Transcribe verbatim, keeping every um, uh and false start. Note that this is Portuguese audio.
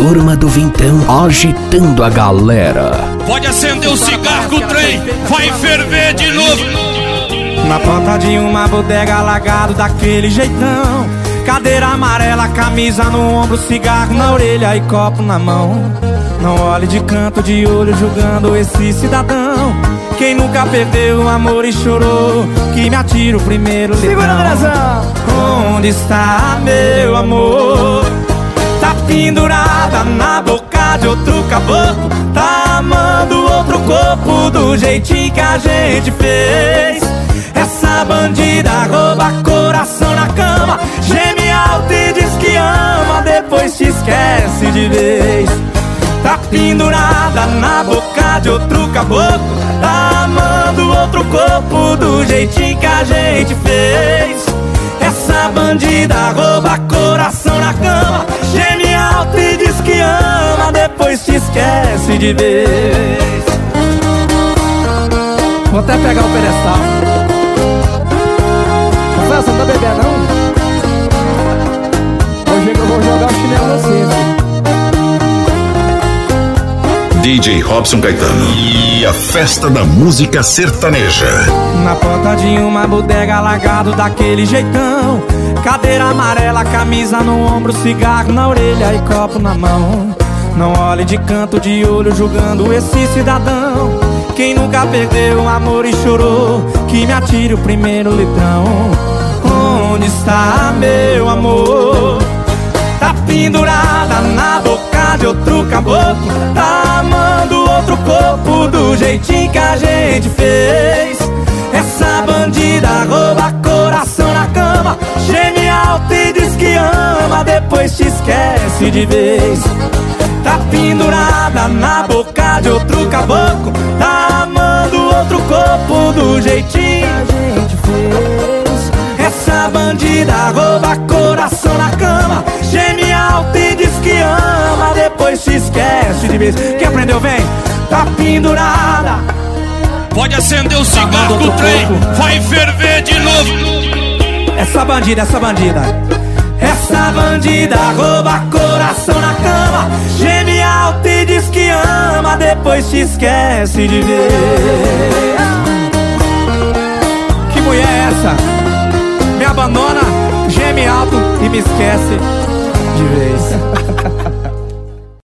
turma do Vintão agitando a galera. Pode acender o cigarro, o trem vai ferver de novo. Na porta de uma bodega, largado daquele jeitão, cadeira amarela, camisa no ombro, cigarro na orelha e copo na mão. Não olhe de canto de olho julgando esse cidadão. Quem nunca perdeu o amor e chorou, que me atira o primeiro litrão. Onde está meu amor? Tá pendurada na boca de outro caboclo, tá amando outro corpo do jeitinho que a gente fez. Essa bandida rouba coração na cama, geme alto e diz que ama, depois te esquece de vez. Tá pendurada na boca de outro caboclo, tá amando outro corpo do jeitinho que a gente fez. Essa bandida rouba coração na cama, geme alto e diz que ama, depois te esquece de vez. Vou até pegar o pedestal. Rafael, você não tá bebendo não? Hoje eu vou jogar o chinelo no centro. D J Robson Caetano e a festa da música sertaneja. Na porta de uma bodega, largado daquele jeitão, cadeira amarela, camisa no ombro, cigarro na orelha e copo na mão. Não olhe de canto de olho julgando esse cidadão. Quem nunca perdeu o amor e chorou, que me atire o primeiro litrão. Onde está meu amor? Tá pendurada na boca de outro caboclo, tá amando outro corpo do jeitinho que a gente fez. Essa bandida rouba coração na cama, geme alto e diz que ama, depois te esquece de vez. Tá pendurada na boca de outro caboclo, tá amando outro corpo do jeitinho que a gente fez. Essa bandida rouba coração na cama, geme alto e diz que ama, depois se esquece de vez. Quem aprendeu, vem. Tá pendurada. Pode acender o cigarro, o trem vai ferver de novo. Essa bandida, essa bandida, essa bandida rouba coração na cama, geme alto e diz que ama, depois te esquece de ver. Que mulher é essa? Me abandona, geme alto e me esquece de vez.